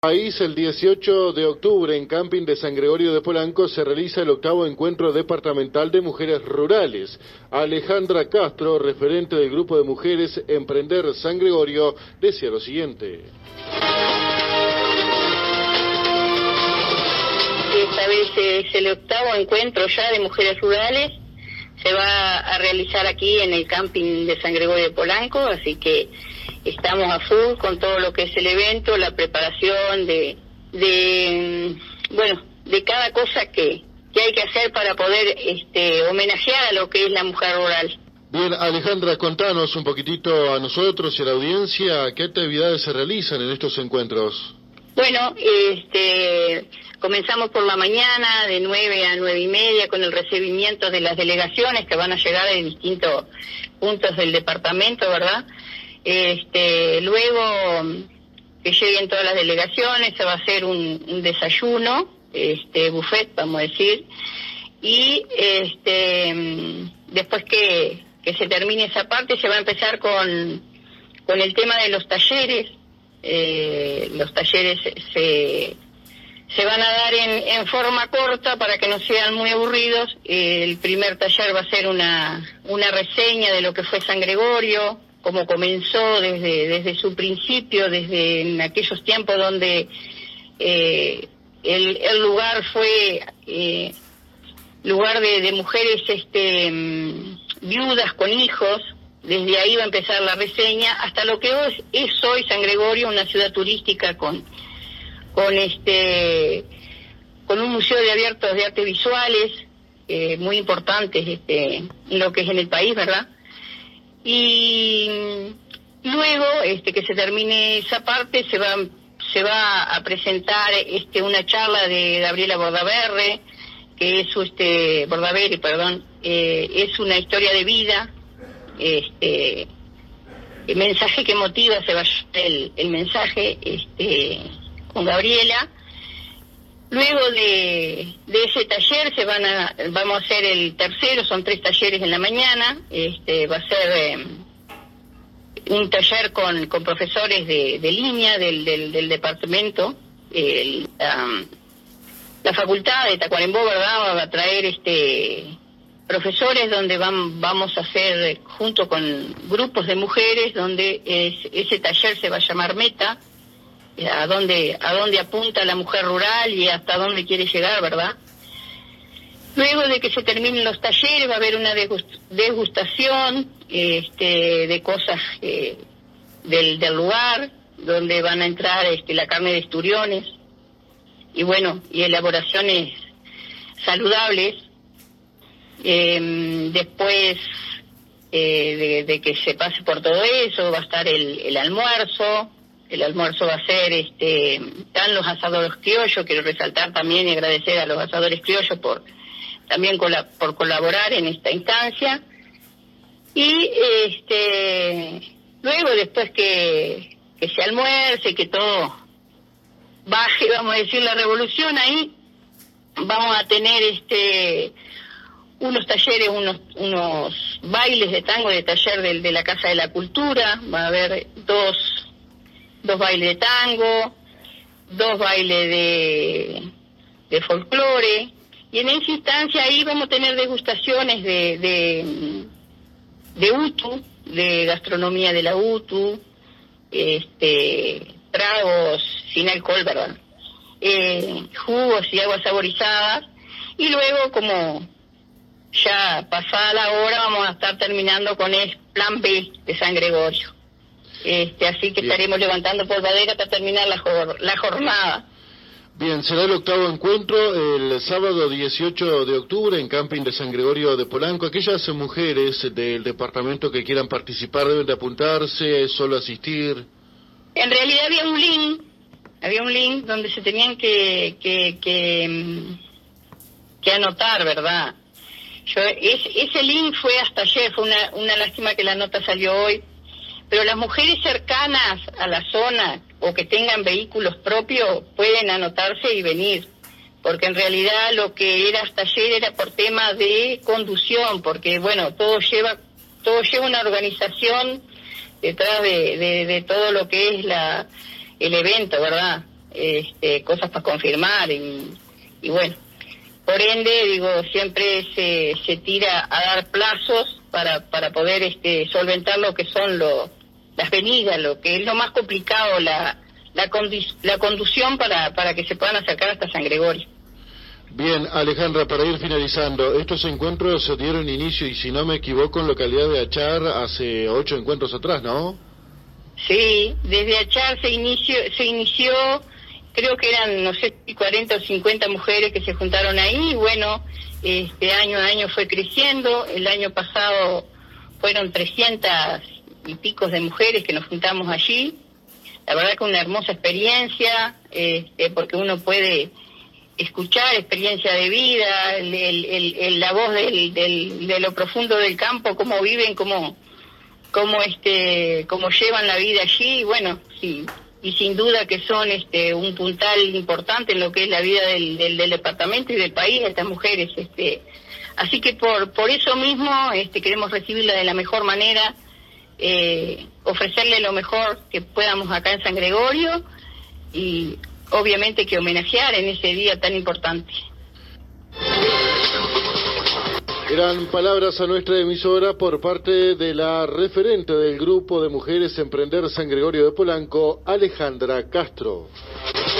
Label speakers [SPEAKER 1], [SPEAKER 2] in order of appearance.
[SPEAKER 1] País, el 18 de octubre en Camping de San Gregorio de Polanco se realiza el 8º encuentro departamental de mujeres rurales. Alejandra Castro, referente del grupo de mujeres Emprender San Gregorio, decía lo siguiente.
[SPEAKER 2] Esta vez es el 8º encuentro ya de mujeres rurales. Se va a realizar aquí en el Camping de San Gregorio de Polanco, así que estamos a full con todo lo que es el evento, la preparación de cada cosa que hay que hacer para poder homenajear a lo que es la mujer rural.
[SPEAKER 1] Bien, Alejandra, contanos un poquitito a nosotros y a la audiencia qué actividades se realizan en estos encuentros.
[SPEAKER 2] Bueno, comenzamos por la mañana de 9 a 9:30 con el recibimiento de las delegaciones que van a llegar de distintos puntos del departamento, ¿verdad? Luego que lleguen todas las delegaciones se va a hacer un desayuno, buffet, vamos a decir, y después que se termine esa parte se va a empezar con el tema de los talleres. Los talleres se van a dar en forma corta para que no sean muy aburridos. El primer taller va a ser una reseña de lo que fue San Gregorio, cómo comenzó desde su principio, desde en aquellos tiempos donde el lugar fue lugar de mujeres viudas con hijos. Desde ahí va a empezar la reseña hasta lo que es hoy San Gregorio, una ciudad turística con un museo de artes visuales muy importantes en lo que es en el país, ¿verdad? Y luego que se termine esa parte se va a presentar una charla de Gabriela Bordaberry, que es Bordaberry, perdón, es una historia de vida. El mensaje que motiva se va a el mensaje con Gabriela. Luego de ese taller vamos a hacer el tercero, son 3 talleres en la mañana. Va a ser un taller con profesores de línea del departamento. La facultad de Tacuarembó, ¿verdad?, va a traer profesores donde vamos a hacer junto con grupos de mujeres, donde ese taller se va a llamar Meta, a dónde apunta la mujer rural y hasta dónde quiere llegar, ¿verdad? Luego de que se terminen los talleres va a haber una degustación de cosas del lugar, donde van a entrar la carne de esturiones y y elaboraciones saludables. Después de que se pase por todo eso va a estar el almuerzo. El almuerzo va a ser están los asadores criollos. Quiero resaltar también y agradecer a los asadores criollos por colaborar en esta instancia. Y luego, después que se almuerce, que todo baje, vamos a decir, la revolución, ahí vamos a tener unos talleres, unos bailes de tango de taller de la Casa de la Cultura. Va a haber dos bailes de tango, 2 bailes de folclore, y en esa instancia ahí vamos a tener degustaciones de UTU, de gastronomía de la UTU, tragos sin alcohol, ¿verdad? Jugos y aguas saborizadas, y luego, como ya pasada la hora, vamos a estar terminando con el plan B de San Gregorio. Así que estaremos levantando polvadera hasta terminar la jornada.
[SPEAKER 1] Bien, será el 8º encuentro el sábado 18 de octubre en Camping de San Gregorio de Polanco. Aquellas mujeres del departamento que quieran participar deben de apuntarse, solo asistir.
[SPEAKER 2] En realidad había un link donde se tenían que anotar, ¿verdad? Ese link fue hasta ayer, fue una lástima que la nota salió hoy, pero las mujeres cercanas a la zona o que tengan vehículos propios pueden anotarse y venir, porque en realidad lo que era hasta ayer era por tema de conducción, porque todo lleva una organización detrás de todo lo que es el evento, ¿verdad? cosas para confirmar y bueno, por ende, digo, siempre se tira a dar plazos para poder solventar lo que son las venidas, lo que es lo más complicado, la conducción para que se puedan acercar hasta San Gregorio.
[SPEAKER 1] Bien, Alejandra, para ir finalizando, estos encuentros se dieron inicio, y si no me equivoco, en localidad de Achar hace 8 encuentros atrás, ¿no?
[SPEAKER 2] Sí, desde Achar se inició, creo que eran, no sé, 40 o 50 mujeres que se juntaron ahí, y bueno, año a año fue creciendo. El año pasado fueron 300 y pico de mujeres que nos juntamos allí. La verdad que una hermosa experiencia, porque uno puede escuchar experiencia de vida, la voz de lo profundo del campo, cómo viven, cómo llevan la vida allí, y bueno, sí, y sin duda que son un puntal importante en lo que es la vida del departamento y del país, estas mujeres. Así que por eso mismo queremos recibirla de la mejor manera, ofrecerle lo mejor que podamos acá en San Gregorio, y obviamente que homenajear en ese día tan importante.
[SPEAKER 1] Eran palabras a nuestra emisora por parte de la referente del Grupo de Mujeres Emprender San Gregorio de Polanco, Alejandra Castro.